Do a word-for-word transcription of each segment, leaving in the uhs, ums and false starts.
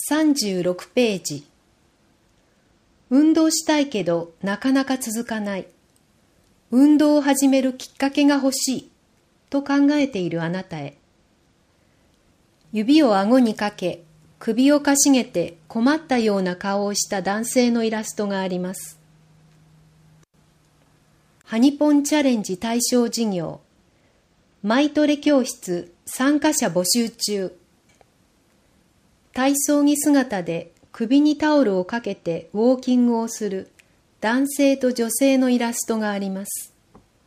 さんじゅうろくページ。運動したいけどなかなか続かない。運動を始めるきっかけが欲しいと考えているあなたへ。指を顎にかけ、首をかしげて困ったような顔をした男性のイラストがあります。ハニポンチャレンジ対象事業。マイトレ教室参加者募集中。体操着姿で首にタオルをかけてウォーキングをする男性と女性のイラストがあります。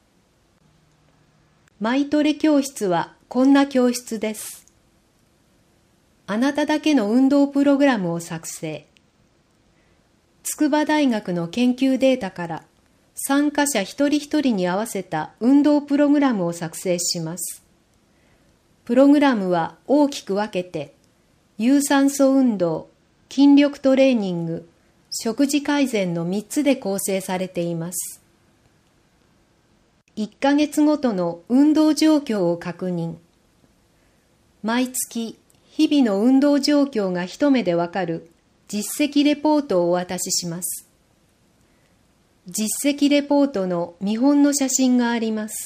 マイトレ教室はこんな教室です。あなただけの運動プログラムを作成。筑波大学の研究データから参加者一人一人に合わせた運動プログラムを作成します。プログラムは大きく分けて、有酸素運動、筋力トレーニング、食事改善のみっつで構成されています。いっかげつごとの運動状況を確認。毎月、日々の運動状況が一目でわかる実績レポートをお渡しします。実績レポートの見本の写真があります。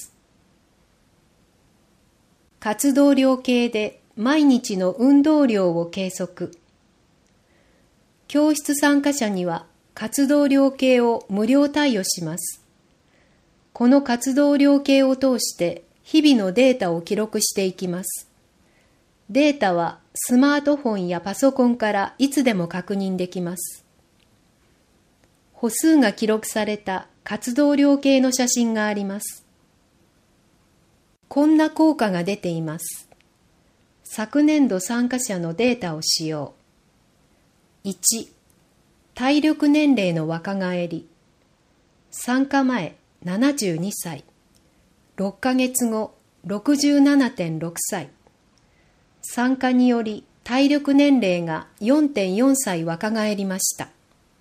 活動量計で毎日の運動量を計測。教室参加者には活動量計を無料貸与します。この活動量計を通して日々のデータを記録していきます。データはスマートフォンやパソコンからいつでも確認できます。歩数が記録された活動量計の写真があります。こんな効果が出ています。昨年度参加者のデータを使用。いち、体力年齢の若返り。参加前ななじゅうにさい、ろっかげつご ろくじゅうななてんろくさい。参加により体力年齢が よんてんよんさい若返りました。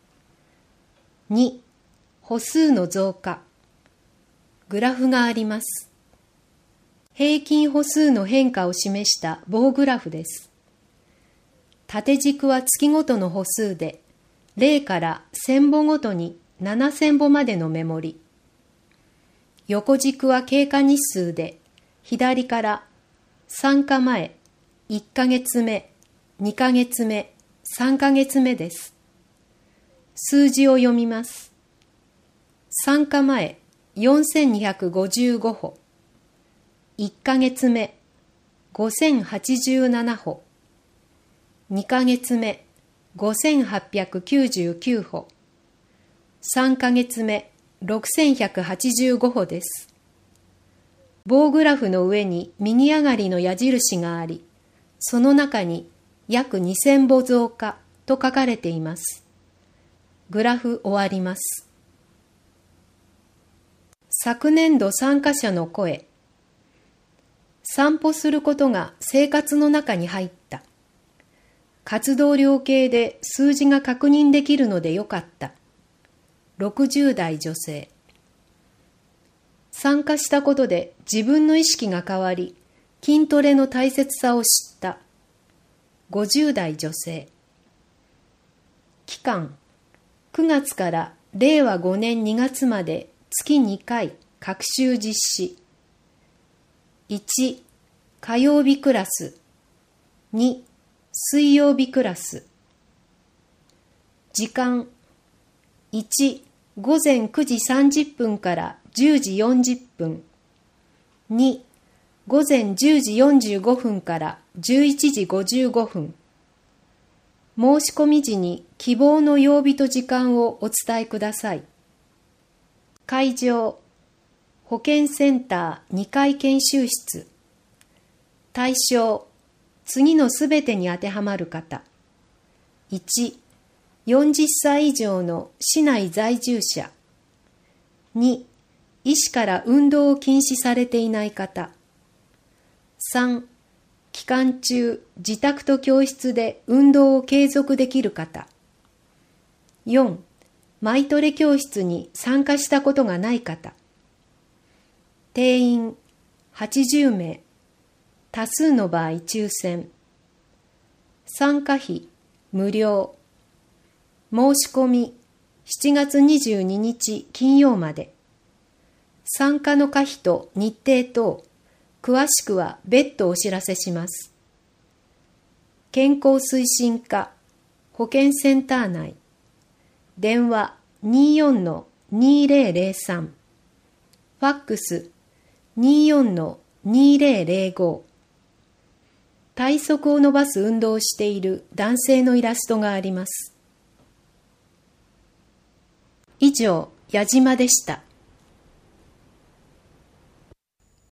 に、歩数の増加。グラフがあります。平均歩数の変化を示した棒グラフです。縦軸は月ごとの歩数で、ゼロからせんぼごとにななせんぼまでのメモリ。横軸は経過日数で、左から参加前、いっかげつめ、にかげつめ、さんかげつめです。数字を読みます。参加前、よんせんにひゃくごじゅうごほ。いっかげつめ、ごせんはちじゅうななほ。にかげつめ、ごせんはっぴゃくきゅうじゅうきゅうほ。さんかげつめ、ろくせんひゃくはちじゅうごほです。棒グラフの上に右上がりの矢印があり、その中に約にせんぼ増加と書かれています。グラフ終わります。昨年度参加者の声。散歩することが生活の中に入った。活動量計で数字が確認できるのでよかった。ろくじゅうだい女性。参加したことで自分の意識が変わり、筋トレの大切さを知った。ごじゅうだい女性。期間、くがつかられいわごねんにがつまで月にかい学習実施。いち、火曜日クラス。に、水曜日クラス。時間、いち、ごぜんくじさんじゅっぷんからじゅうじよんじゅっぷん。に、ごぜんじゅうじよんじゅうごふんからじゅういちじごじゅうごふん。申し込み時に希望の曜日と時間をお伝えください。会場、保健センターにかい研修室。対象、次のすべてに当てはまる方。いち、よんじゅっさい以上の市内在住者。に、医師から運動を禁止されていない方。さん、期間中、自宅と教室で運動を継続できる方。よん、マイトレ教室に参加したことがない方。定員はちじゅうめい、多数の場合抽選。参加費無料。申し込みしちがつにじゅうににち金曜まで。参加の可否と日程等、詳しくは別途お知らせします。健康推進課保健センター内。電話 にじゅうよんのにせんさん。ファックス にじゅうよんのにせんご。体側を伸ばす運動をしている男性のイラストがあります。以上、矢島でした。